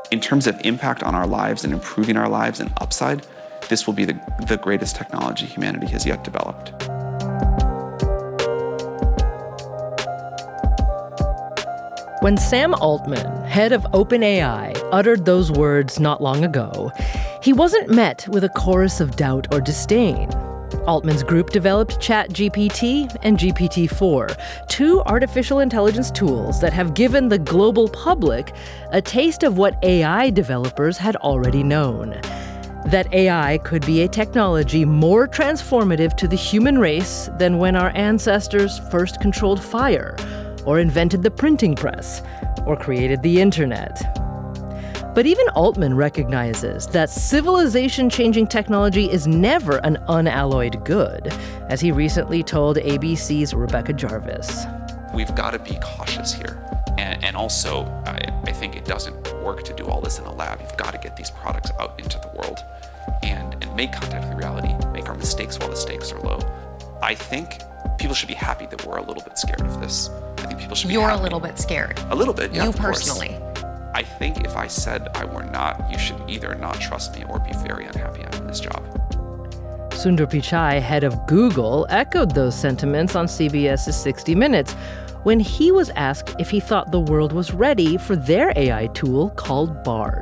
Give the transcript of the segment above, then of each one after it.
In terms of impact on our lives and improving our lives and upside, this will be the greatest technology humanity has yet developed. When Sam Altman, head of OpenAI, uttered those words not long ago, he wasn't met with a chorus of doubt or disdain. Altman's group developed ChatGPT and GPT-4, two artificial intelligence tools that have given the global public a taste of what AI developers had already known. That AI could be a technology more transformative to the human race than when our ancestors first controlled fire, or invented the printing press, or created the internet. But even Altman recognizes that civilization-changing technology is never an unalloyed good, as he recently told ABC's Rebecca Jarvis. We've got to be cautious here. And also, I think it doesn't work to do all this in a lab. You've got to get these products out into the world and make contact with reality, make our mistakes while the stakes are low. I think people should be happy that we're a little bit scared of this. I think people should be You're happy. a little bit scared. A little bit, yeah, You of course. personally. I think if I said I were not, you should either not trust me or be very unhappy I'm in this job. Sundar Pichai, head of Google, echoed those sentiments on CBS's 60 Minutes when he was asked if he thought the world was ready for their AI tool called Bard.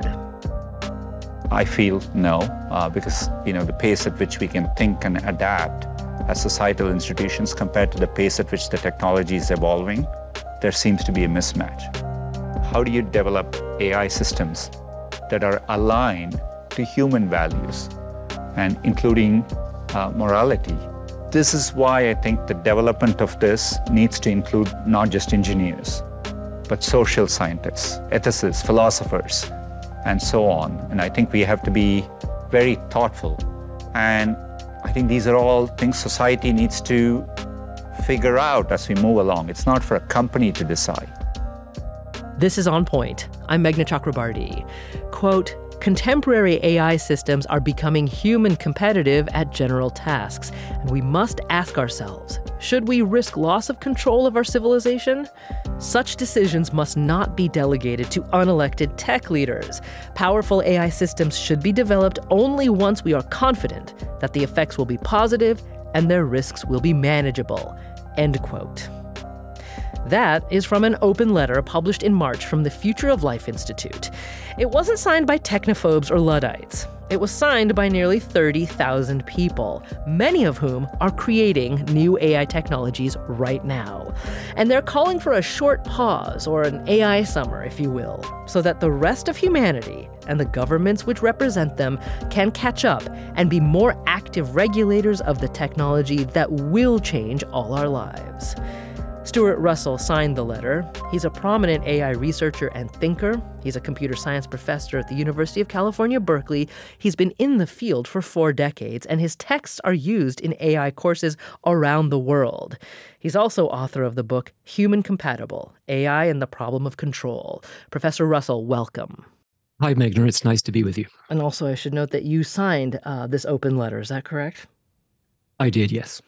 I feel no, because the pace at which we can think and adapt as societal institutions compared to the pace at which the technology is evolving, there seems to be a mismatch. How do you develop AI systems that are aligned to human values and including morality? This is why I think the development of this needs to include not just engineers, but social scientists, ethicists, philosophers, and so on. And I think we have to be very thoughtful. And I think these are all things society needs to figure out as we move along. It's not for a company to decide. This is On Point. I'm Meghna Chakrabarty. Quote, contemporary AI systems are becoming human competitive at general tasks, and we must ask ourselves, should we risk loss of control of our civilization? Such decisions must not be delegated to unelected tech leaders. Powerful AI systems should be developed only once we are confident that the effects will be positive and their risks will be manageable. End quote. That is from an open letter published in March from the Future of Life Institute. It wasn't signed by technophobes or Luddites. It was signed by nearly 30,000 people, many of whom are creating new AI technologies right now. And they're calling for a short pause, or an AI summer, if you will, so that the rest of humanity and the governments which represent them can catch up and be more active regulators of the technology that will change all our lives. Stuart Russell signed the letter. He's a prominent AI researcher and thinker. He's a computer science professor at the University of California, Berkeley. He's been in the field for 4 decades, and his texts are used in AI courses around the world. He's also author of the book Human Compatible: AI and the Problem of Control. Professor Russell, welcome. Hi, Meghna. It's nice to be with you. And also, I should note that you signed this open letter. Is that correct? I did, yes.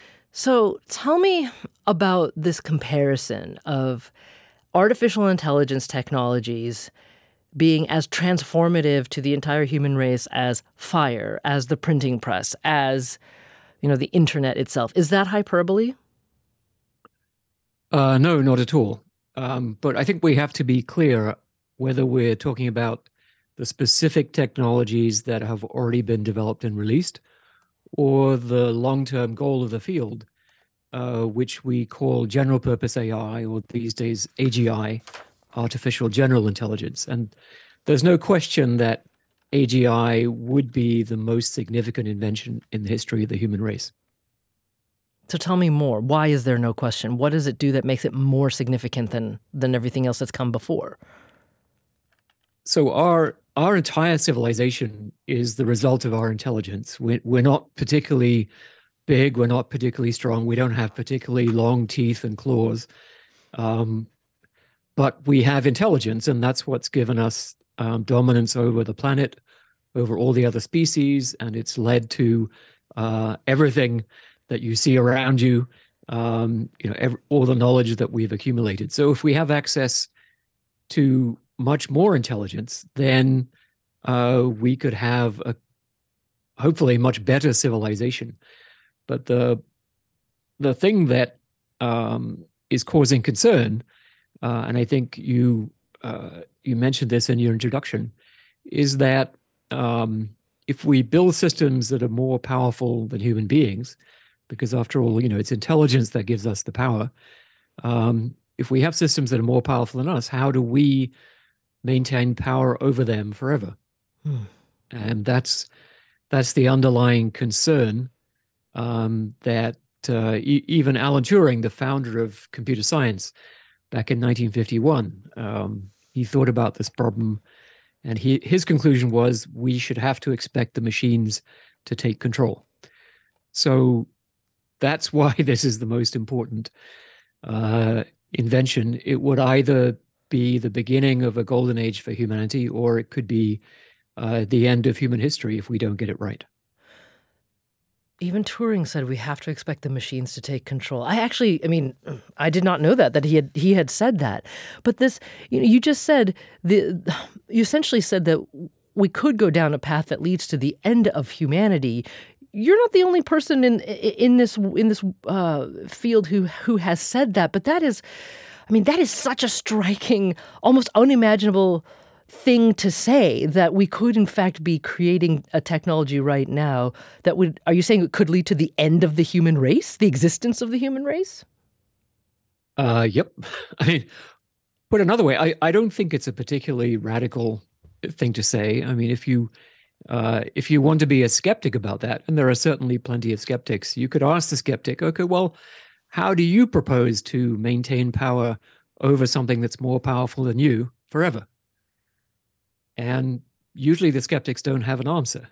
So tell me about this comparison of artificial intelligence technologies being as transformative to the entire human race as fire, as the printing press, as, the internet itself. Is that hyperbole? No, not at all. But I think we have to be clear whether we're talking about the specific technologies that have already been developed and released, or the long-term goal of the field, which we call general purpose AI, or these days AGI, artificial general intelligence. And there's no question that AGI would be the most significant invention in the history of the human race. So tell me more. Why is there no question? What does it do that makes it more significant than everything else that's come before? So our entire civilization is the result of our intelligence. We're not particularly big. We're not particularly strong. We don't have particularly long teeth and claws. But we have intelligence, and that's what's given us dominance over the planet, over all the other species, and it's led to everything that you see around you, all the knowledge that we've accumulated. So if we have access to much more intelligence, then we could have hopefully much better civilization. But the thing that is causing concern, and I think you mentioned this in your introduction, is that if we build systems that are more powerful than human beings, because after all, it's intelligence that gives us the power. If we have systems that are more powerful than us, how do we maintain power over them forever? And that's the underlying concern that even Alan Turing, the founder of computer science, back in 1951, he thought about this problem, and his conclusion was we should have to expect the machines to take control. So that's why this is the most important invention. It would either be the beginning of a golden age for humanity, or it could be the end of human history if we don't get it right. Even Turing said we have to expect the machines to take control. I did not know that he had said that. But this, you just said, you essentially said that we could go down a path that leads to the end of humanity. You're not the only person in this field who has said that. But that is such a striking, almost unimaginable thing to say, that we could in fact be creating a technology right now that are you saying it could lead to the end of the human race, the existence of the human race? Yep. I mean, put another way, I don't think it's a particularly radical thing to say. I mean, if you want to be a skeptic about that, and there are certainly plenty of skeptics, you could ask the skeptic, okay, well, how do you propose to maintain power over something that's more powerful than you forever? And usually the skeptics don't have an answer.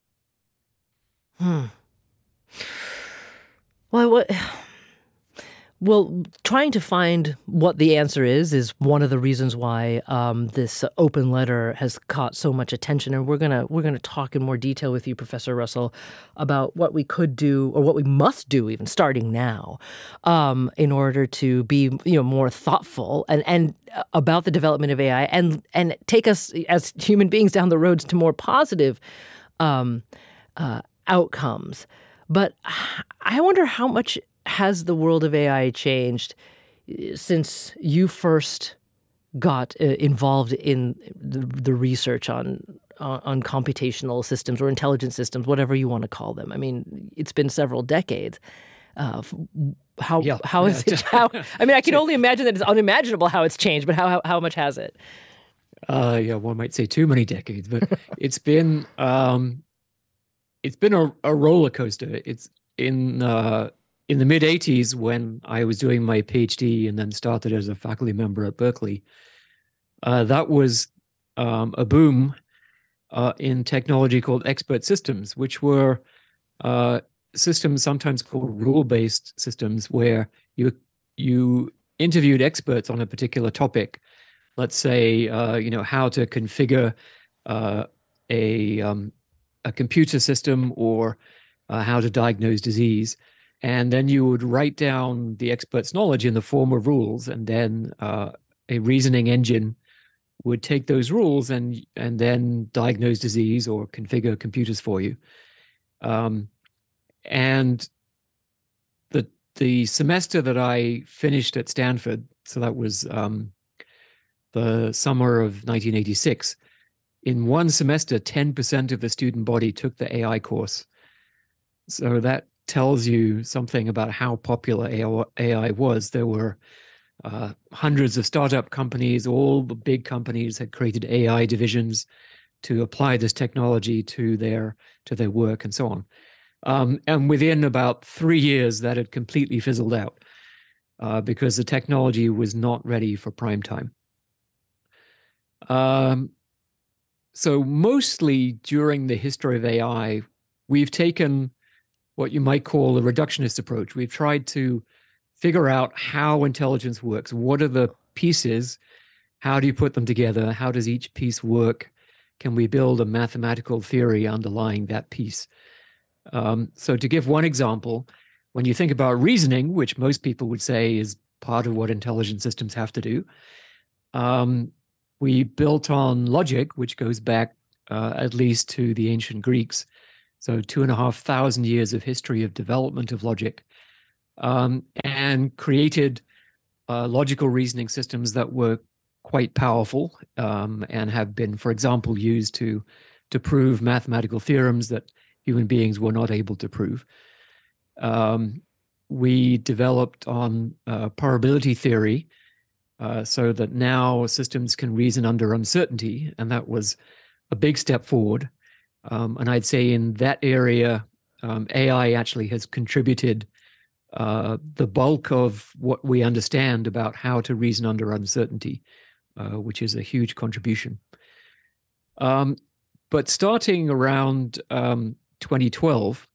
Well, trying to find what the answer is one of the reasons why this open letter has caught so much attention, and we're gonna talk in more detail with you, Professor Russell, about what we could do, or what we must do, even starting now, in order to be more thoughtful and about the development of AI, and take us as human beings down the roads to more positive outcomes. But I wonder how much has the world of AI changed since you first got involved in the research on computational systems or intelligent systems, whatever you want to call them? I mean, it's been several decades. How is it? I can only imagine that it's unimaginable how it's changed, but how much has it? One might say too many decades, but it's been a roller coaster. It's in the mid-'80s, when I was doing my PhD and then started as a faculty member at Berkeley, that was a boom in technology called expert systems, which were systems sometimes called rule-based systems, where you interviewed experts on a particular topic. Let's say, how to configure a computer system, or how to diagnose disease. And then you would write down the expert's knowledge in the form of rules, and then a reasoning engine would take those rules and then diagnose disease or configure computers for you. And the semester that I finished at Stanford, so that was the summer of 1986, in one semester, 10% of the student body took the AI course. So that tells you something about how popular AI was. There were hundreds of startup companies. All the big companies had created AI divisions to apply this technology to their work and so on. And within about 3 years, that had completely fizzled out because the technology was not ready for prime time. So mostly during the history of AI, we've taken what you might call a reductionist approach. We've tried to figure out how intelligence works. What are the pieces? How do you put them together? How does each piece work? Can we build a mathematical theory underlying that piece? So to give one example, when you think about reasoning, which most people would say is part of what intelligent systems have to do, we built on logic, which goes back at least to the ancient Greeks. So 2,500 years of history of development of logic, and created logical reasoning systems that were quite powerful, and have been, for example, used to prove mathematical theorems that human beings were not able to prove. We developed on probability theory, so that now systems can reason under uncertainty, and that was a big step forward. And I'd say in that area, AI actually has contributed the bulk of what we understand about how to reason under uncertainty, which is a huge contribution. But starting around 2012,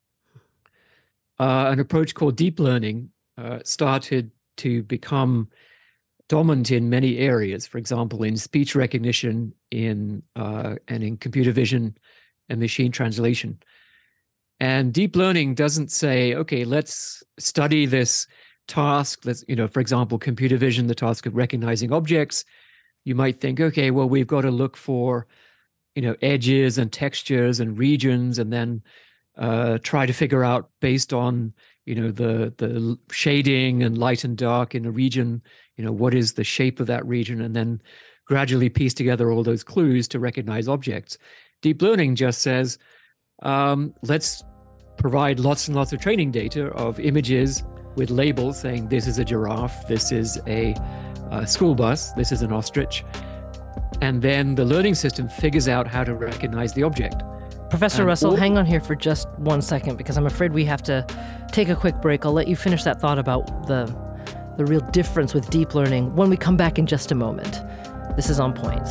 an approach called deep learning started to become dominant in many areas. For example, in speech recognition, and in computer vision and machine translation. And deep learning doesn't say, okay, let's study this task. Let's, for example, computer vision, the task of recognizing objects. You might think, okay, well, we've got to look for, edges and textures and regions, and then try to figure out based on, the shading and light and dark in a region, what is the shape of that region, and then gradually piece together all those clues to recognize objects. Deep learning just says, let's provide lots and lots of training data of images with labels saying this is a giraffe, this is a school bus, this is an ostrich. And then the learning system figures out how to recognize the object. Professor Russell, hang on here for just 1 second, because I'm afraid we have to take a quick break. I'll let you finish that thought about the real difference with deep learning when we come back in just a moment. This is On Point.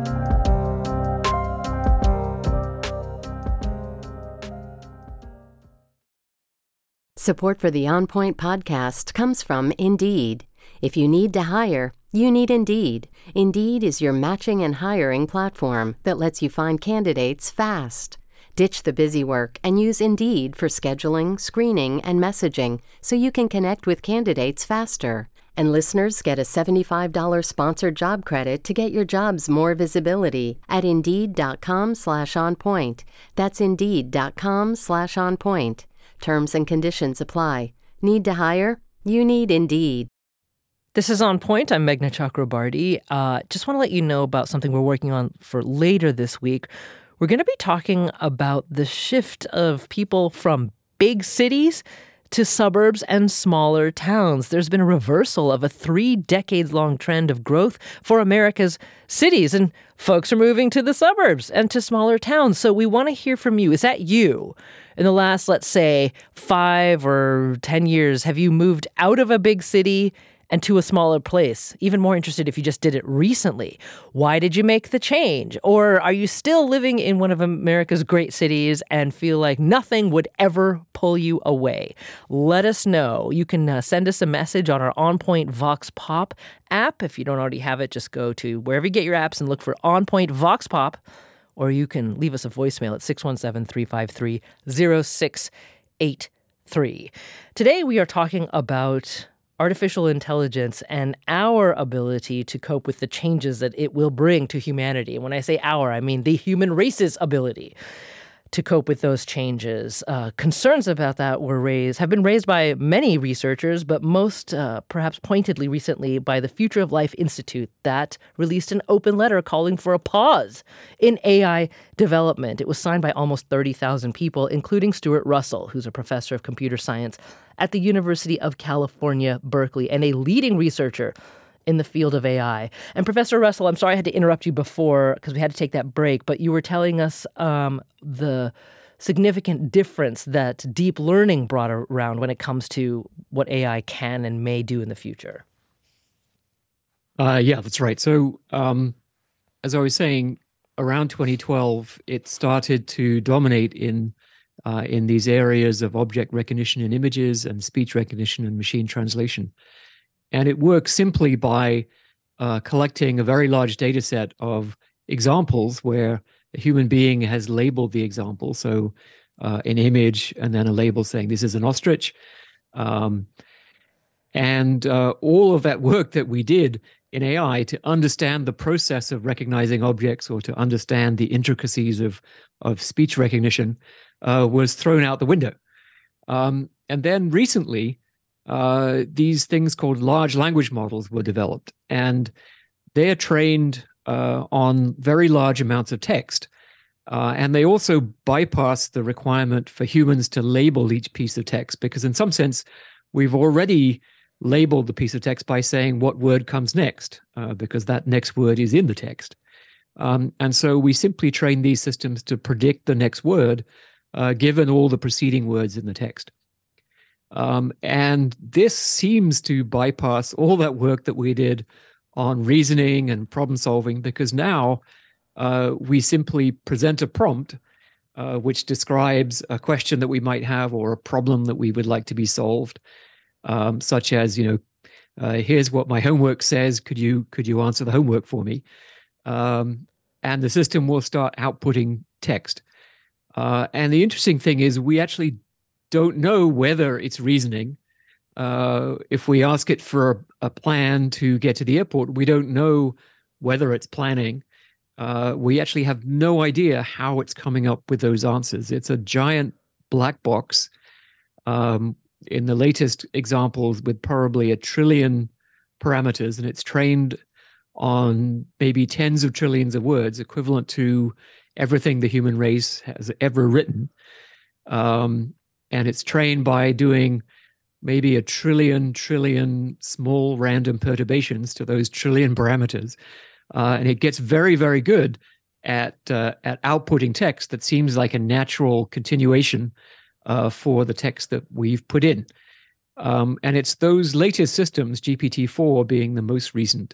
Support for the On Point podcast comes from Indeed. If you need to hire, you need Indeed. Indeed is your matching and hiring platform that lets you find candidates fast. Ditch the busy work and use Indeed for scheduling, screening, and messaging so you can connect with candidates faster. And listeners get a $75 sponsored job credit to get your jobs more visibility at Indeed.com/onpoint. That's Indeed.com/onpoint. Terms and conditions apply. Need to hire? You need Indeed. This is On Point. I'm Meghna Chakrabarty. Just want to let you know about something we're working on for later this week. We're going to be talking about the shift of people from big cities to suburbs and smaller towns. There's been a reversal of a 3-decade-long trend of growth for America's cities, and folks are moving to the suburbs and to smaller towns. So we want to hear from you. Is that you? In the last, let's say, 5 or 10 years, have you moved out of a big city and to a smaller place? Even more interested if you just did it recently. Why did you make the change? Or are you still living in one of America's great cities and feel like nothing would ever pull you away? Let us know. You can send us a message on our On Point Vox Pop app. If you don't already have it, just go to wherever you get your apps and look for On Point Vox Pop. Or you can leave us a voicemail at 617-353-0683. Today we are talking about artificial intelligence and our ability to cope with the changes that it will bring to humanity. And when I say our, I mean the human race's ability to cope with those changes. Concerns about that have been raised by many researchers, but most perhaps pointedly recently by the Future of Life Institute that released an open letter calling for a pause in AI development. It was signed by almost 30,000 people, including Stuart Russell, who's a professor of computer science at the University of California, Berkeley, and a leading researcher in the field of AI. And Professor Russell, I'm sorry I had to interrupt you before because we had to take that break, but you were telling us the significant difference that deep learning brought around when it comes to what AI can and may do in the future. Yeah, that's right. So as I was saying, around 2012, it started to dominate in these areas of object recognition in images and speech recognition and machine translation. And it works simply by collecting a very large data set of examples where a human being has labeled the example. So an image and then a label saying this is an ostrich. And all of that work that we did in AI to understand the process of recognizing objects or to understand the intricacies of speech recognition was thrown out the window. And then recently, these things called large language models were developed, and they are trained on very large amounts of text. And they also bypass the requirement for humans to label each piece of text, because in some sense, we've already labeled the piece of text by saying what word comes next, because that next word is in the text. And so we simply train these systems to predict the next word, given all the preceding words in the text. And this seems to bypass all that work that we did on reasoning and problem solving, because now we simply present a prompt which describes a question that we might have or a problem that we would like to be solved, such as, here's what my homework says. Could you answer the homework for me? And the system will start outputting text. And the interesting thing is we actually don't know whether it's reasoning. If we ask it for a plan to get to the airport, we don't know whether it's planning. We actually have no idea how it's coming up with those answers. It's a giant black box. In the latest examples, with probably 1 trillion parameters, and it's trained on maybe tens of trillions of words, equivalent to everything the human race has ever written. And it's trained by doing maybe 1 trillion small random perturbations to those trillion parameters. And it gets very, very good at outputting text that seems like a natural continuation for the text that we've put in. And it's those latest systems, GPT-4 being the most recent,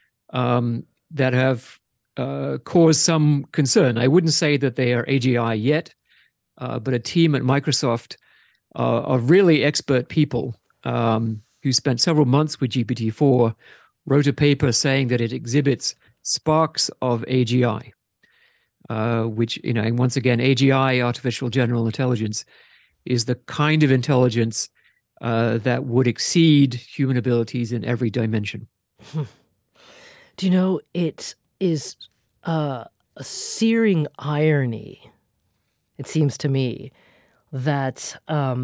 that have caused some concern. I wouldn't say that they are AGI yet, but a team at Microsoft of really expert people who spent several months with GPT-4 wrote a paper saying that it exhibits sparks of AGI, which, and once again, AGI, artificial general intelligence, is the kind of intelligence that would exceed human abilities in every dimension. Do you know, it is a searing irony, it seems to me, that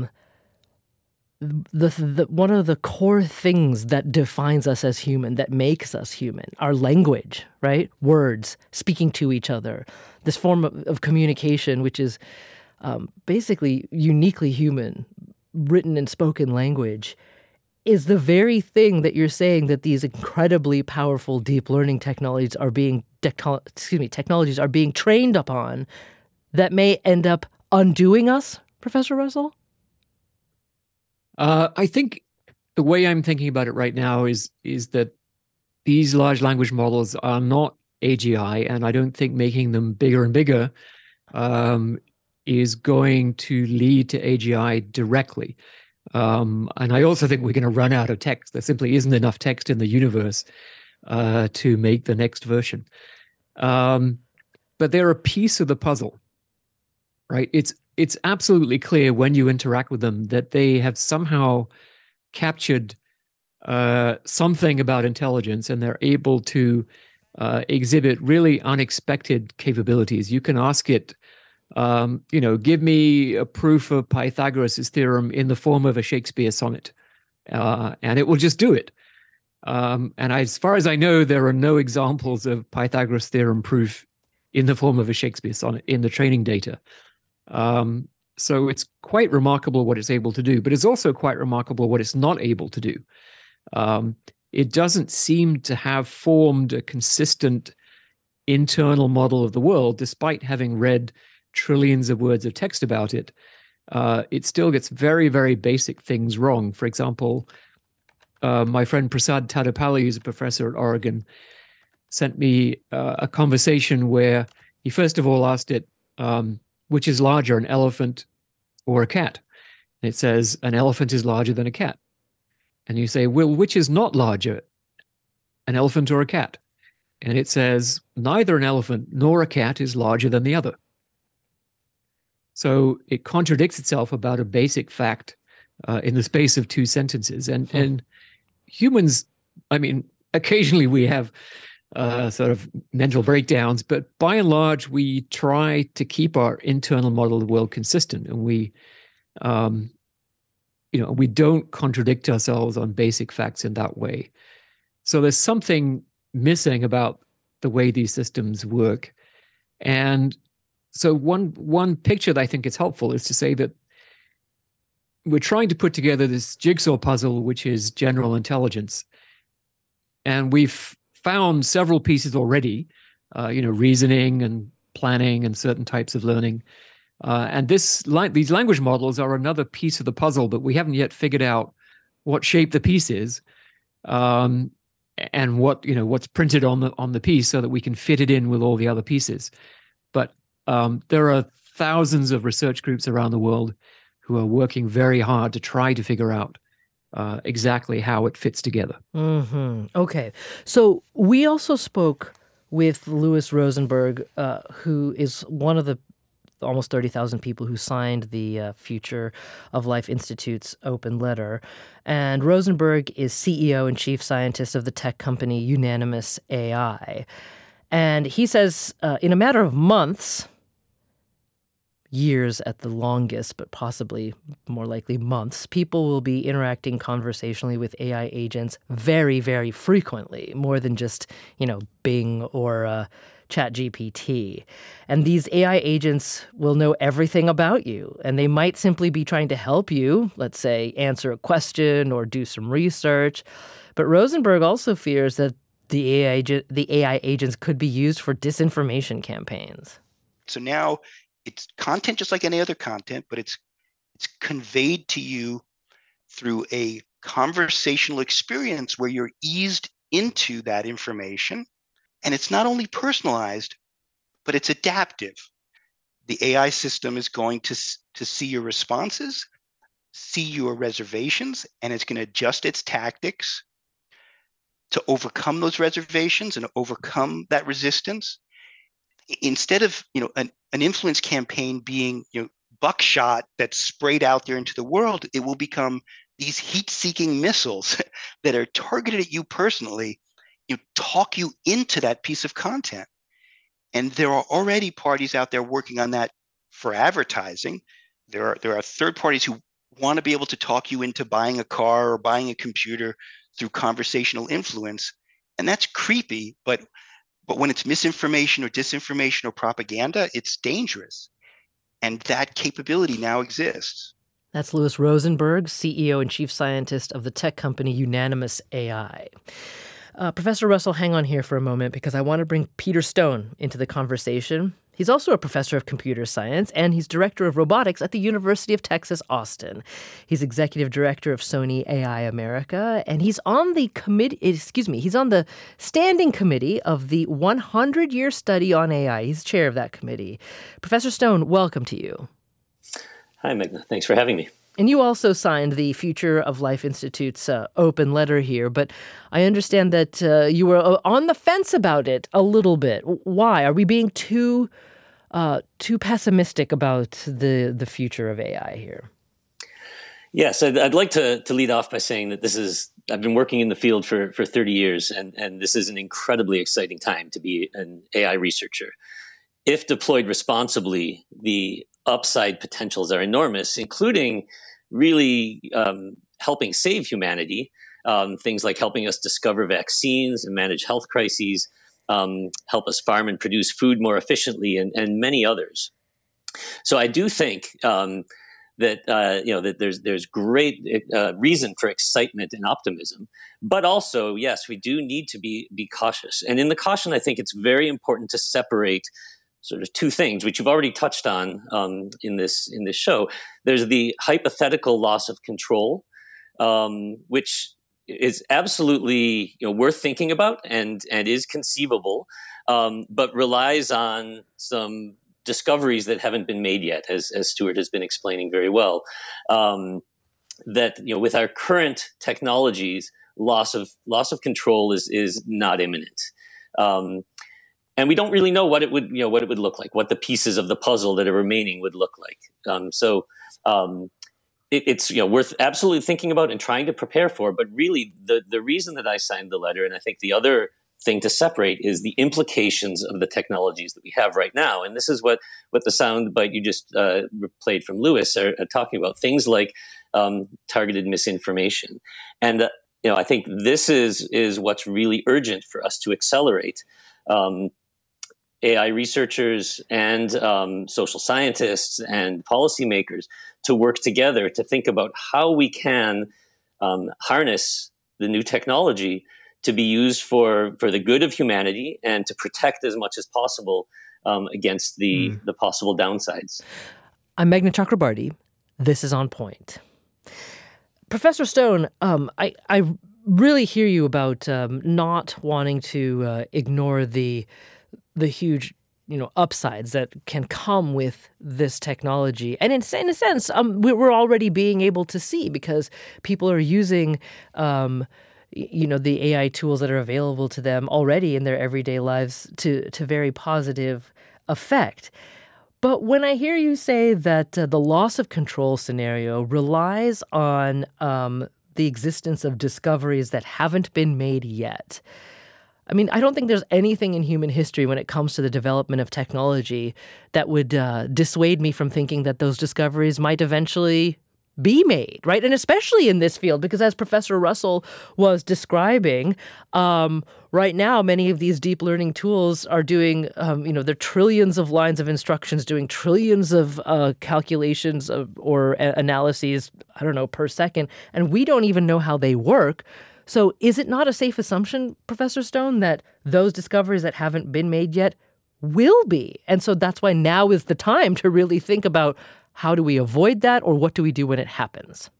one of the core things that defines us as human, that makes us human, our language, right? Words, speaking to each other, this form of communication, which is basically uniquely human, written and spoken language, is the very thing that you're saying that these incredibly powerful deep learning technologies are being trained upon, that may end up undoing us, Professor Russell? I think the way I'm thinking about it right now is that these large language models are not AGI, and I don't think making them bigger and bigger is going to lead to AGI directly. And I also think we're going to run out of text. There simply isn't enough text in the universe to make the next version. But they're a piece of the puzzle, right? It's absolutely clear when you interact with them that they have somehow captured something about intelligence, and they're able to exhibit really unexpected capabilities. You can ask it, give me a proof of Pythagoras' theorem in the form of a Shakespeare sonnet, and it will just do it. And as far as I know, there are no examples of Pythagoras' theorem proof in the form of a Shakespeare sonnet in the training data. So it's quite remarkable what it's able to do, but it's also quite remarkable what it's not able to do. It doesn't seem to have formed a consistent internal model of the world, despite having read trillions of words of text about it. It still gets very, very basic things wrong. For example, my friend Prasad Tadepalli, who's a professor at Oregon, sent me a conversation where he first of all asked it, which is larger, an elephant or a cat? And it says, an elephant is larger than a cat. And you say, well, which is not larger, an elephant or a cat? And it says, neither an elephant nor a cat is larger than the other. So it contradicts itself about a basic fact in the space of two sentences. And humans, occasionally we have sort of mental breakdowns, but by and large, we try to keep our internal model of the world consistent, and we don't contradict ourselves on basic facts in that way. So there's something missing about the way these systems work. And so one picture that I think is helpful is to say that we're trying to put together this jigsaw puzzle, which is general intelligence. And we've found several pieces already, reasoning and planning and certain types of learning. And these language models are another piece of the puzzle, but we haven't yet figured out what shape the piece is, and what's printed on the piece, so that we can fit it in with all the other pieces. But there are thousands of research groups around the world who are working very hard to try to figure out exactly how it fits together. Mm-hmm. Okay. So we also spoke with Louis Rosenberg, who is one of the almost 30,000 people who signed the Future of Life Institute's open letter. And Rosenberg is CEO and chief scientist of the tech company Unanimous AI. And he says in a matter of months, years at the longest, but possibly more likely months, people will be interacting conversationally with AI agents very, very frequently, more than just, Bing or ChatGPT. And these AI agents will know everything about you, and they might simply be trying to help you, let's say, answer a question or do some research. But Rosenberg also fears that the AI agents could be used for disinformation campaigns. So now it's content just like any other content, but it's conveyed to you through a conversational experience where you're eased into that information. And it's not only personalized, but it's adaptive. The AI system is going to see your responses, see your reservations, and it's going to adjust its tactics to overcome those reservations and overcome that resistance. Instead of an influence campaign being buckshot that's sprayed out there into the world, it will become these heat-seeking missiles that are targeted at you personally, talk you into that piece of content. And there are already parties out there working on that for advertising. There are third parties who want to be able to talk you into buying a car or buying a computer through conversational influence, and that's creepy, but when it's misinformation or disinformation or propaganda, it's dangerous. And that capability now exists. That's Louis Rosenberg, CEO and chief scientist of the tech company Unanimous AI. Professor Russell, hang on here for a moment, because I want to bring Peter Stone into the conversation. He's also a professor of computer science, and he's director of robotics at the University of Texas, Austin. He's executive director of Sony AI America, and he's on the standing committee of the 100-year study on AI. He's chair of that committee. Professor Stone, welcome to you. Hi, Meghna. Thanks for having me. And you also signed the Future of Life Institute's open letter here, but I understand that you were on the fence about it a little bit. Why? Are we being too pessimistic about the future of AI here? Yes, I'd like to lead off by saying that I've been working in the field for 30 years, and this is an incredibly exciting time to be an AI researcher. If deployed responsibly, the upside potentials are enormous, including really helping save humanity, things like helping us discover vaccines and manage health crises, help us farm and produce food more efficiently, and many others. So I do think that there's great reason for excitement and optimism, but also, yes, we do need to be cautious. And in the caution, I think it's very important to separate sort of two things, which you've already touched on in this show. There's the hypothetical loss of control, which is absolutely worth thinking about and is conceivable, but relies on some discoveries that haven't been made yet, as Stuart has been explaining very well. That with our current technologies, loss of control is not imminent. And we don't really know what it would look like, what the pieces of the puzzle that are remaining would look like. So it's worth absolutely thinking about and trying to prepare for. But really, the reason that I signed the letter, and I think the other thing to separate, is the implications of the technologies that we have right now. And this is what the soundbite you just played from Lewis are talking about, things like targeted misinformation. And I think this is what's really urgent for us to accelerate. AI researchers and social scientists and policymakers to work together to think about how we can harness the new technology to be used for the good of humanity and to protect as much as possible against the possible downsides. I'm Meghna Chakrabarty. This is On Point. Professor Stone, I really hear you about not wanting to ignore the huge, upsides that can come with this technology. And in a sense, we're already being able to see, because people are using, the AI tools that are available to them already in their everyday lives to very positive effect. But when I hear you say that the loss of control scenario relies on the existence of discoveries that haven't been made yet, I mean, I don't think there's anything in human history when it comes to the development of technology that would dissuade me from thinking that those discoveries might eventually be made, right? And especially in this field, because as Professor Russell was describing, right now, many of these deep learning tools are doing, they're trillions of lines of instructions, doing trillions of calculations or analyses, per second, and we don't even know how they work. So is it not a safe assumption, Professor Stone, that those discoveries that haven't been made yet will be? And so that's why now is the time to really think about, how do we avoid that, or what do we do when it happens?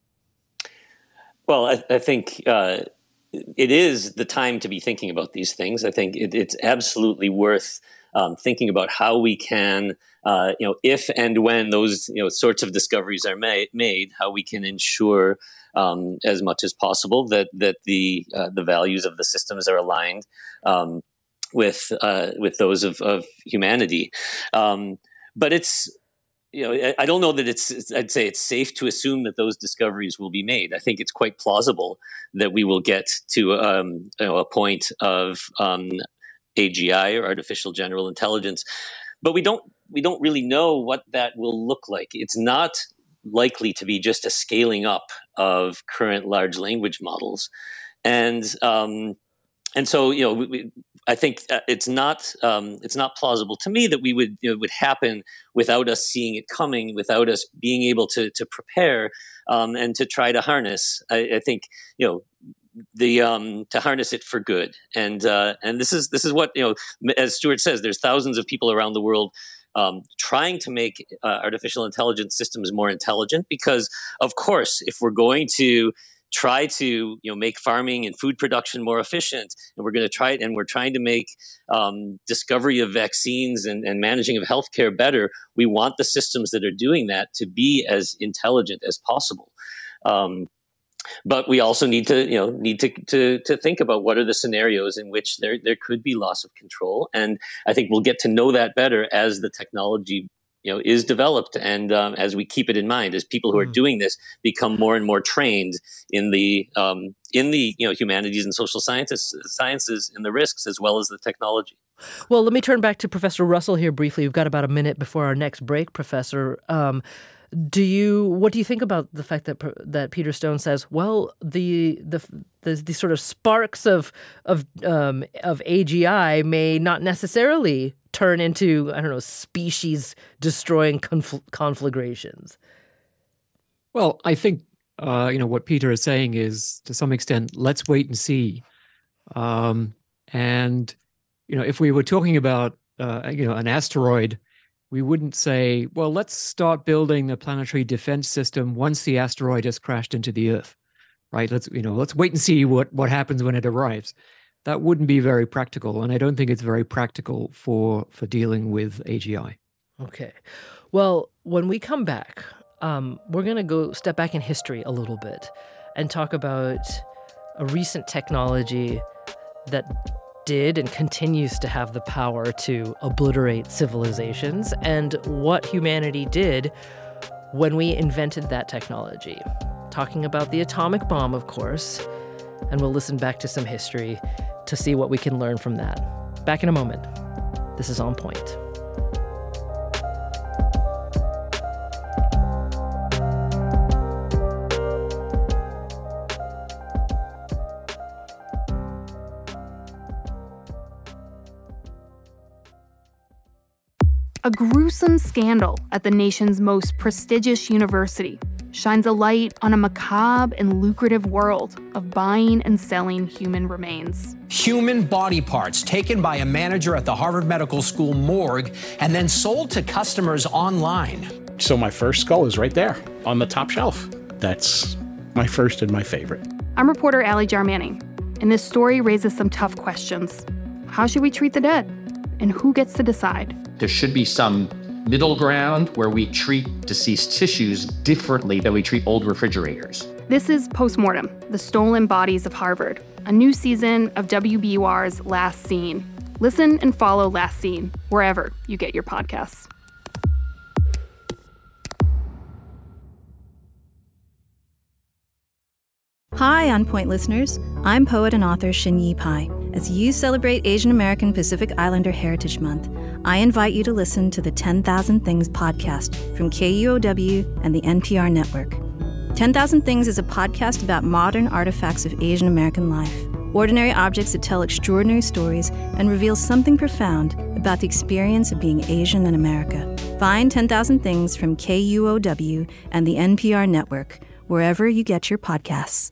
Well, I think it is the time to be thinking about these things. I think it's absolutely worth thinking about how we can, if and when those sorts of discoveries are made, how we can ensure as much as possible that the values of the systems are aligned with those of humanity. But it's I don't know that I'd say it's safe to assume that those discoveries will be made. I think it's quite plausible that we will get to a point of AGI, or artificial general intelligence, but we don't really know what that will look like. It's not likely to be just a scaling up of current large language models, and so I think it's not plausible to me that we would happen without us seeing it coming, without us being able to prepare and to try to harness. I think to harness it for good, and this is what as Stuart says, there's thousands of people around the world trying to make artificial intelligence systems more intelligent, because of course, if we're going to try to make farming and food production more efficient, and we're going to try it, and we're trying to make discovery of vaccines and managing of healthcare better, we want the systems that are doing that to be as intelligent as possible. But we also need to think about what are the scenarios in which there could be loss of control, and I think we'll get to know that better as the technology is developed, and as we keep it in mind, as people who are doing this become more and more trained in the humanities and social sciences in the risks as well as the technology. Well, let me turn back to Professor Russell here briefly. We've got about a minute before our next break, Professor. What do you think about the fact that Peter Stone says, well, the sort of sparks of AGI may not necessarily turn into, species destroying conflagrations? Well, I think what Peter is saying is, to some extent, let's wait and see. And if we were talking about an asteroid, we wouldn't say, well, let's start building the planetary defense system once the asteroid has crashed into the Earth, right? Let's wait and see what happens when it arrives. That wouldn't be very practical, and I don't think it's very practical for dealing with AGI. Okay. Well, when we come back, we're going to go step back in history a little bit and talk about a recent technology that did and continues to have the power to obliterate civilizations, and what humanity did when we invented that technology. Talking about the atomic bomb, of course, and we'll listen back to some history to see what we can learn from that. Back in a moment. This is On Point. A gruesome scandal at the nation's most prestigious university shines a light on a macabre and lucrative world of buying and selling human remains. Human body parts taken by a manager at the Harvard Medical School morgue and then sold to customers online. So my first skull is right there on the top shelf. That's my first and my favorite. I'm reporter Allie Jarmanning, and this story raises some tough questions. How should we treat the dead? And who gets to decide? There should be some middle ground where we treat deceased tissues differently than we treat old refrigerators. This is Postmortem, the Stolen Bodies of Harvard, a new season of WBUR's Last Seen. Listen and follow Last Seen wherever you get your podcasts. Hi, On Point listeners. I'm poet and author Xinyi Pai. As you celebrate Asian American Pacific Islander Heritage Month, I invite you to listen to the 10,000 Things podcast from KUOW and the NPR network. 10,000 Things is a podcast about modern artifacts of Asian American life, ordinary objects that tell extraordinary stories and reveal something profound about the experience of being Asian in America. Find 10,000 Things from KUOW and the NPR network, wherever you get your podcasts.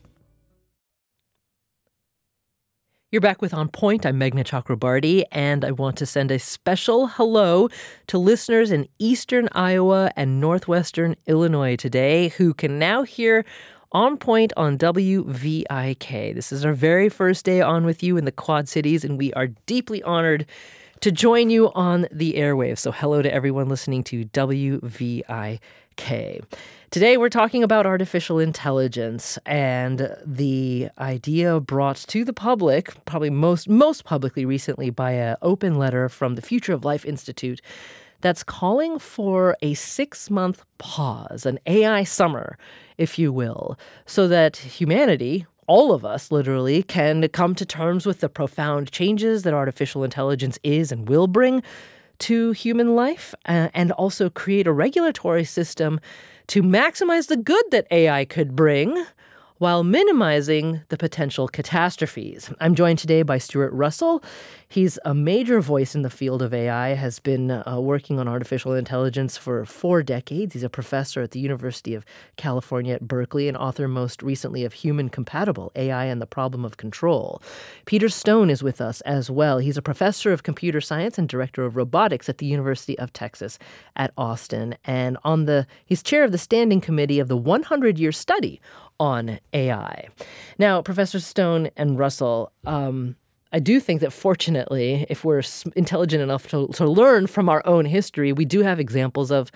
You're back with On Point. I'm Meghna Chakrabarty, and I want to send a special hello to listeners in eastern Iowa and northwestern Illinois today who can now hear On Point on WVIK. This is our very first day on with you in the Quad Cities, and we are deeply honored to join you on the airwaves. So hello to everyone listening to WVIK. Today, we're talking about artificial intelligence and the idea brought to the public, probably most publicly recently by an open letter from the Future of Life Institute that's calling for a 6-month pause, an AI summer, if you will, so that humanity, all of us literally, can come to terms with the profound changes that artificial intelligence is and will bring to human life, and also create a regulatory system to maximize the good that AI could bring while minimizing the potential catastrophes. I'm joined today by Stuart Russell. He's a major voice in the field of AI, has been working on artificial intelligence for 4 decades. He's a professor at the University of California at Berkeley and author most recently of Human Compatible, AI and the Problem of Control. Peter Stone is with us as well. He's a professor of computer science and director of robotics at the University of Texas at Austin. And he's chair of the standing committee of the 100-year study on AI. Now, Professor Stone and Russell, I do think that fortunately, if we're intelligent enough to learn from our own history, we do have examples of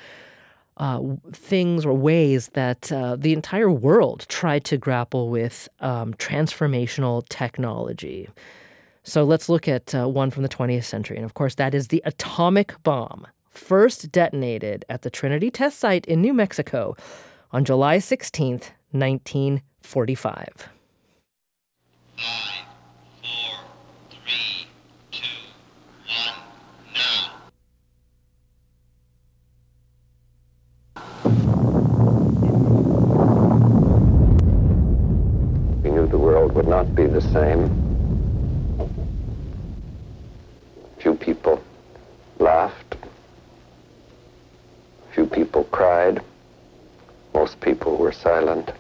things or ways that the entire world tried to grapple with transformational technology. So let's look at one from the 20th century. And of course, that is the atomic bomb, first detonated at the Trinity Test Site in New Mexico on July 16th, 1945. 5, 4, 3, 2, 1, now. We knew the world would not be the same. Few people laughed. Few people cried. Most people were silent.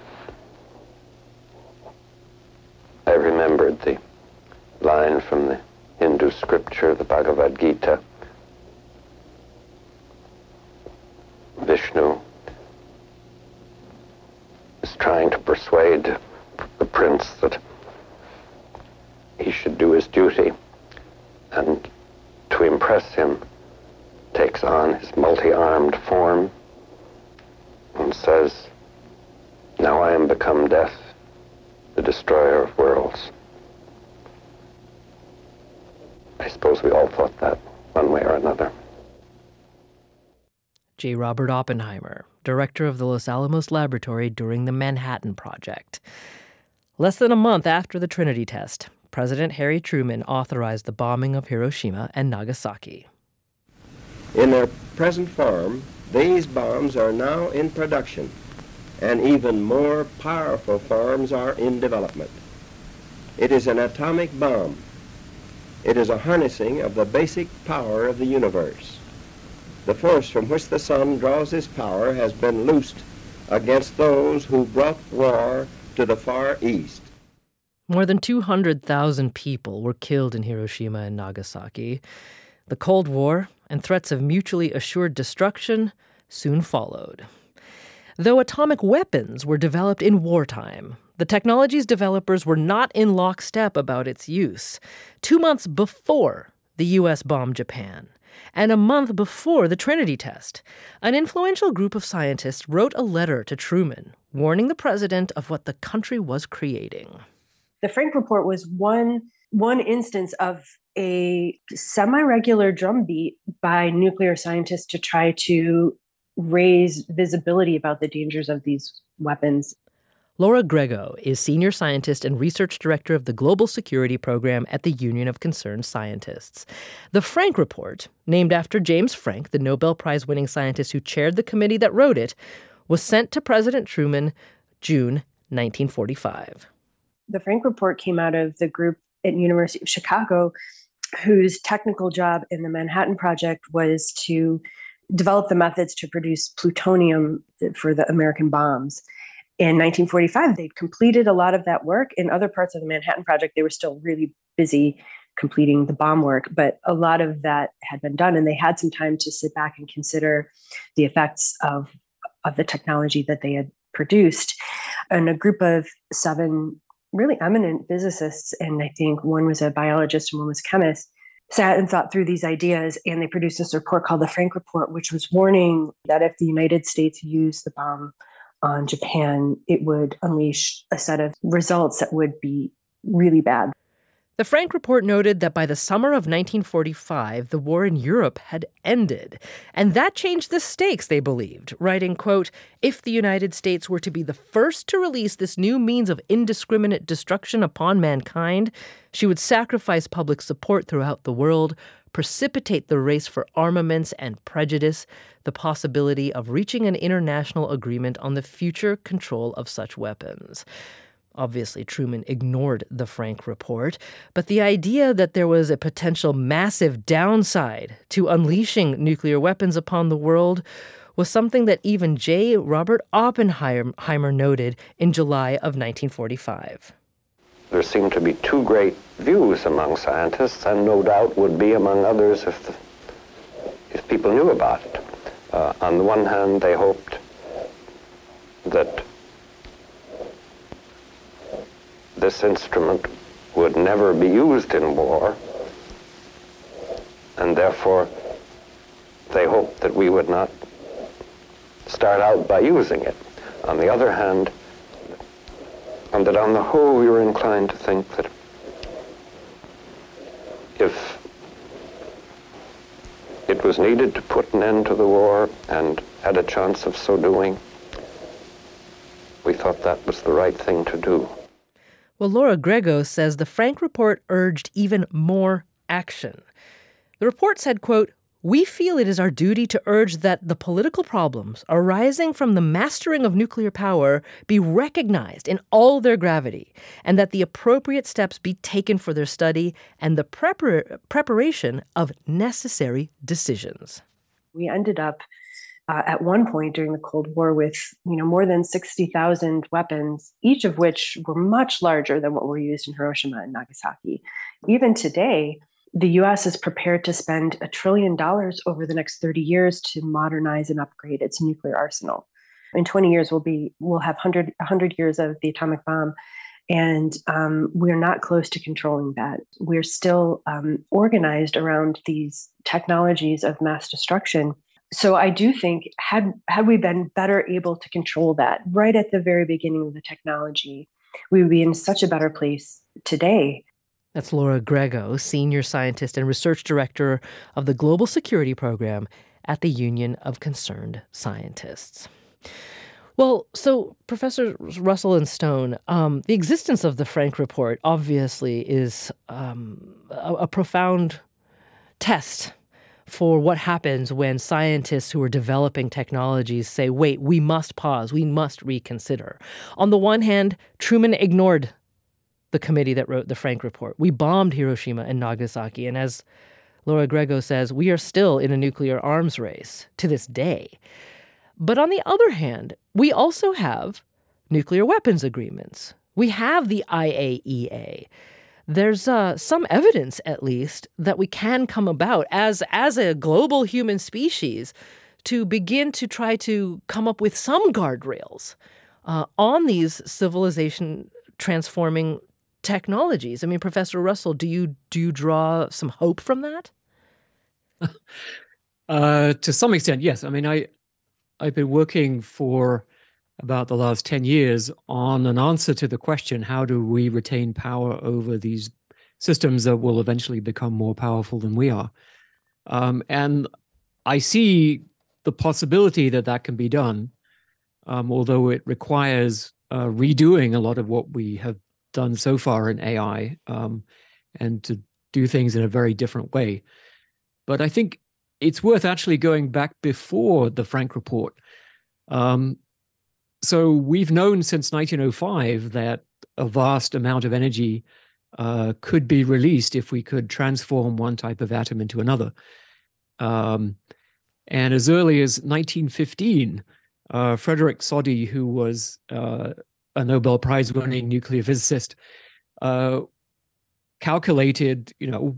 I remembered the line from the Hindu scripture, the Bhagavad Gita. Vishnu is trying to persuade the prince that he should do his duty, and to impress him takes on his multi-armed form and says, "Now I am become death, the destroyer of worlds." I suppose we all thought that one way or another. J. Robert Oppenheimer, director of the Los Alamos Laboratory during the Manhattan Project. Less than a month after the Trinity test, President Harry Truman authorized the bombing of Hiroshima and Nagasaki. In their present form, these bombs are now in production, and even more powerful forms are in development. It is an atomic bomb. It is a harnessing of the basic power of the universe. The force from which the sun draws its power has been loosed against those who brought war to the Far East. More than 200,000 people were killed in Hiroshima and Nagasaki. The Cold War and threats of mutually assured destruction soon followed. Though atomic weapons were developed in wartime, the technology's developers were not in lockstep about its use. 2 months before the U.S. bombed Japan, and a month before the Trinity test, an influential group of scientists wrote a letter to Truman, warning the president of what the country was creating. The Frank Report was one instance of a semi-regular drumbeat by nuclear scientists to try to raise visibility about the dangers of these weapons. Laura Grego is senior scientist and research director of the Global Security Program at the Union of Concerned Scientists. The Frank Report, named after James Frank, the Nobel Prize-winning scientist who chaired the committee that wrote it, was sent to President Truman June 1945. The Frank Report came out of the group at University of Chicago, whose technical job in the Manhattan Project was to develop the methods to produce plutonium for the American bombs. In 1945, they'd completed a lot of that work. In other parts of the Manhattan Project, they were still really busy completing the bomb work, but a lot of that had been done, and they had some time to sit back and consider the effects of the technology that they had produced. And a group of 7 really eminent physicists, and I think one was a biologist and one was a chemist, sat and thought through these ideas, and they produced this report called the Frank Report, which was warning that if the United States used the bomb on Japan, it would unleash a set of results that would be really bad. The Frank Report noted that by the summer of 1945, the war in Europe had ended. And that changed the stakes, they believed, writing, quote, "If the United States were to be the first to release this new means of indiscriminate destruction upon mankind, she would sacrifice public support throughout the world, precipitate the race for armaments and prejudice the possibility of reaching an international agreement on the future control of such weapons." Obviously, Truman ignored the Frank Report, but the idea that there was a potential massive downside to unleashing nuclear weapons upon the world was something that even J. Robert Oppenheimer noted in July of 1945. There seem to be 2 great views among scientists, and no doubt would be among others if people knew about it. On the one hand, they hoped that this instrument would never be used in war, and therefore they hoped that we would not start out by using it. On the other hand, and that on the whole we were inclined to think that if it was needed to put an end to the war and had a chance of so doing, we thought that was the right thing to do. Well, Laura Grego says the Frank Report urged even more action. The report said, quote, "We feel it is our duty to urge that the political problems arising from the mastering of nuclear power be recognized in all their gravity, and that the appropriate steps be taken for their study and the preparation of necessary decisions." We ended up at one point during the Cold War with more than 60,000 weapons, each of which were much larger than what were used in Hiroshima and Nagasaki. Even today, the U.S. is prepared to spend $1 trillion over the next 30 years to modernize and upgrade its nuclear arsenal. In 20 years, we'll have 100 years of the atomic bomb, and we're not close to controlling that. We're still organized around these technologies of mass destruction. So I do think had we been better able to control that right at the very beginning of the technology, we would be in such a better place today. That's Laura Grego, senior scientist and research director of the Global Security Program at the Union of Concerned Scientists. Well, so Professor Russell and Stone, the existence of the Frank Report obviously is a profound test for what happens when scientists who are developing technologies say, wait, we must pause, we must reconsider. On the one hand, Truman ignored the committee that wrote the Frank Report. We bombed Hiroshima and Nagasaki, and as Laura Grego says, we are still in a nuclear arms race to this day. But on the other hand, we also have nuclear weapons agreements. We have the IAEA. There's some evidence, at least, that we can come about as a global human species to begin to try to come up with some guardrails on these civilization transforming technologies. I mean, Professor Russell, do you draw some hope from that? To some extent, yes. I mean, I've been working for about the last 10 years on an answer to the question, how do we retain power over these systems that will eventually become more powerful than we are? And I see the possibility that that can be done, although it requires redoing a lot of what we have done so far in AI, and to do things in a very different way. But I think it's worth actually going back before the Frank Report. So we've known since 1905 that a vast amount of energy could be released if we could transform one type of atom into another. And as early as 1915, Frederick Soddy, who was a Nobel Prize-winning nuclear physicist, calculated,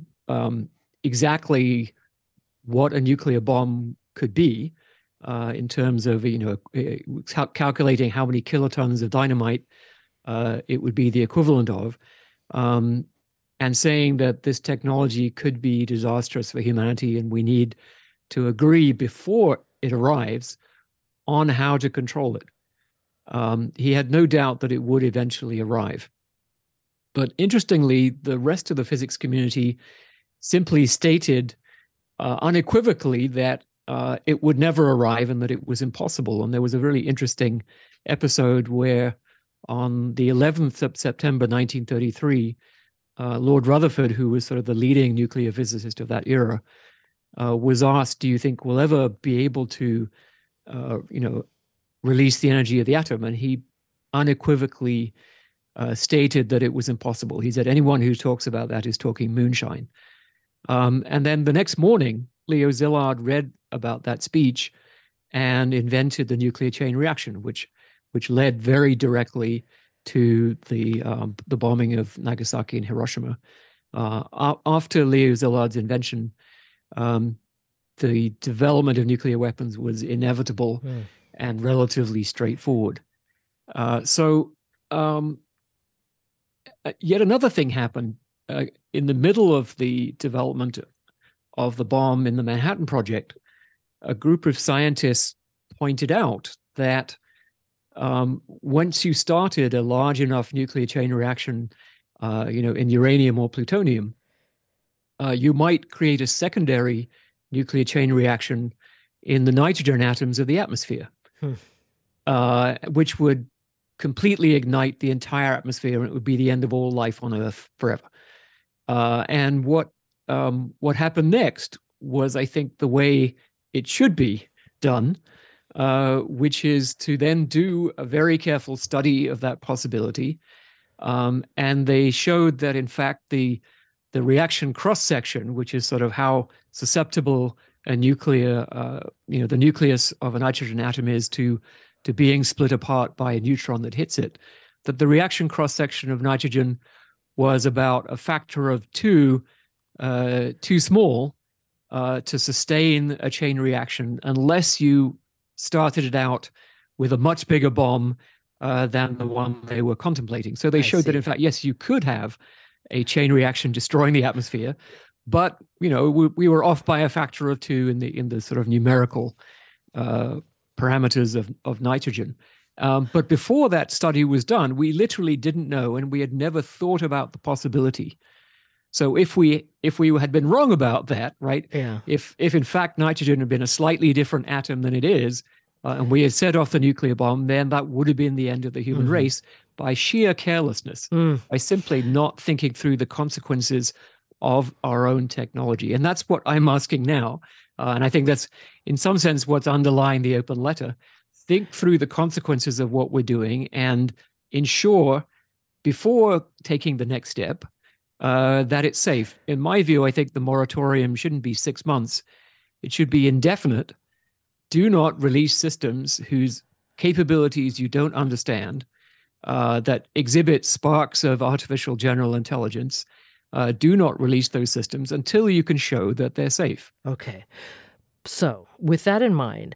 exactly what a nuclear bomb could be. In terms of, calculating how many kilotons of dynamite it would be the equivalent of, and saying that this technology could be disastrous for humanity and we need to agree before it arrives on how to control it. He had no doubt that it would eventually arrive. But interestingly, the rest of the physics community simply stated unequivocally that it would never arrive and that it was impossible. And there was a really interesting episode where on the 11th of September, 1933, Lord Rutherford, who was sort of the leading nuclear physicist of that era, was asked, do you think we'll ever be able to, release the energy of the atom? And he unequivocally stated that it was impossible. He said, anyone who talks about that is talking moonshine. And then the next morning, Leo Szilard read about that speech and invented the nuclear chain reaction, which led very directly to the bombing of Nagasaki and Hiroshima. After Leo Szilard's invention, the development of nuclear weapons was inevitable and relatively straightforward. So yet another thing happened in the middle of the development of the bomb in the Manhattan Project. A group of scientists pointed out that once you started a large enough nuclear chain reaction, in uranium or plutonium, you might create a secondary nuclear chain reaction in the nitrogen atoms of the atmosphere, which would completely ignite the entire atmosphere, and it would be the end of all life on Earth forever. And what happened next was, I think, the way it should be done, which is to then do a very careful study of that possibility. And they showed that, in fact, the reaction cross-section, which is sort of how susceptible a nuclear, the nucleus of a nitrogen atom is to being split apart by a neutron that hits it, that the reaction cross-section of nitrogen was about a factor of two too small to sustain a chain reaction unless you started it out with a much bigger bomb than the one they were contemplating. So they showed that, in fact, yes, you could have a chain reaction destroying the atmosphere, but we were off by a factor of two in the sort of numerical parameters of nitrogen. But before that study was done, we literally didn't know, and we had never thought about the possibility So if we had been wrong about that, right? Yeah. If in fact nitrogen had been a slightly different atom than it is, and we had set off the nuclear bomb, then that would have been the end of the human race by sheer carelessness, by simply not thinking through the consequences of our own technology. And that's what I'm asking now. And I think that's, in some sense, what's underlying the open letter. Think through the consequences of what we're doing and ensure, before taking the next step, that it's safe. In my view, I think the moratorium shouldn't be 6 months. It should be indefinite. Do not release systems whose capabilities you don't understand, that exhibit sparks of artificial general intelligence. Do not release those systems until you can show that they're safe. Okay. So with that in mind,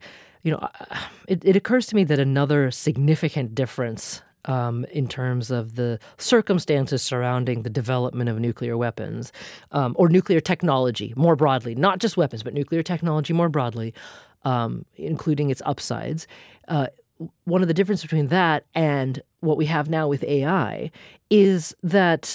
it occurs to me that another significant difference in terms of the circumstances surrounding the development of nuclear weapons, or nuclear technology more broadly, not just weapons, but nuclear technology more broadly, including its upsides. One of the differences between that and what we have now with AI is that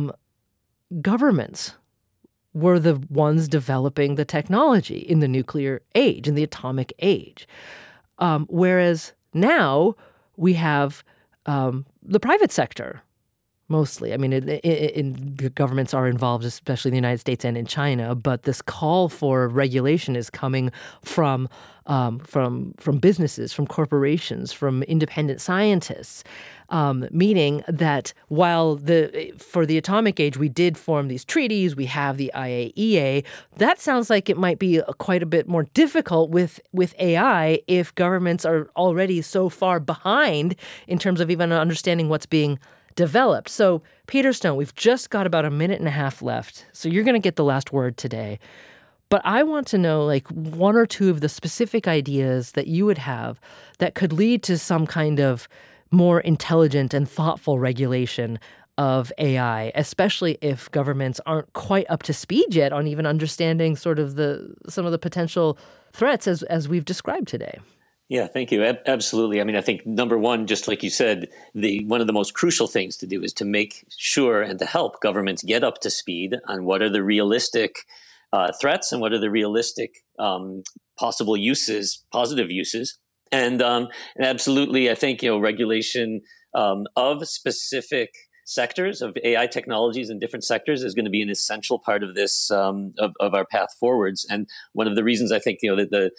governments were the ones developing the technology in the nuclear age, in the atomic age. Whereas now we have the private sector, mostly. I mean, the governments are involved, especially in the United States and in China. But this call for regulation is coming from businesses, from corporations, from independent scientists. Meaning that while for the atomic age we did form these treaties, we have the IAEA. That sounds like it might be quite a bit more difficult with AI if governments are already so far behind in terms of even understanding what's being developed. So, Peter Stone, we've just got about a minute and a half left. So you're going to get the last word today. But I want to know, like, one or two of the specific ideas that you would have that could lead to some kind of more intelligent and thoughtful regulation of AI, especially if governments aren't quite up to speed yet on even understanding sort of some of the potential threats as we've described today. Yeah, thank you. Absolutely. I mean, I think number one, just like you said, one of the most crucial things to do is to make sure and to help governments get up to speed on what are the realistic threats and what are the realistic possible uses, positive uses. And absolutely, I think, regulation of specific sectors of AI technologies in different sectors is going to be an essential part of this of our path forwards. And one of the reasons I think that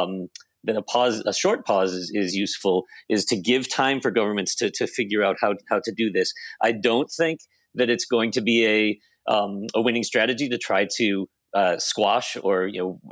a short pause is useful is to give time for governments to figure out how to do this. I don't think that it's going to be a winning strategy to try to squash or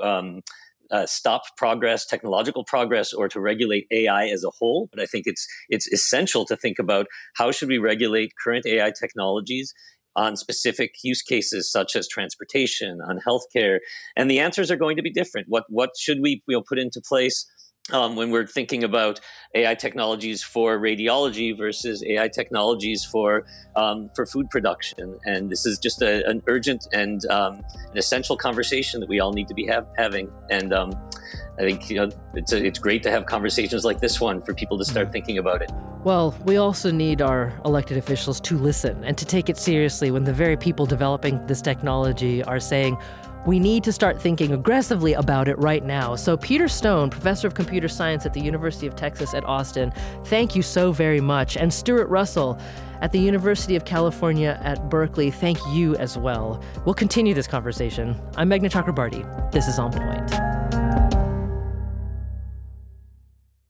stop technological progress, or to regulate AI as a whole. But I think it's essential to think about how should we regulate current AI technologies on specific use cases such as transportation, on healthcare, and the answers are going to be different. What should we put into place when we're thinking about AI technologies for radiology versus AI technologies for food production? And this is just an urgent and an essential conversation that we all need to be having. And I think it's great to have conversations like this one for people to start thinking about it. Well, we also need our elected officials to listen and to take it seriously when the very people developing this technology are saying, we need to start thinking aggressively about it right now. So Peter Stone, professor of computer science at the University of Texas at Austin, thank you so very much. And Stuart Russell at the University of California at Berkeley, thank you as well. We'll continue this conversation. I'm Meghna Chakrabarty. This is On Point.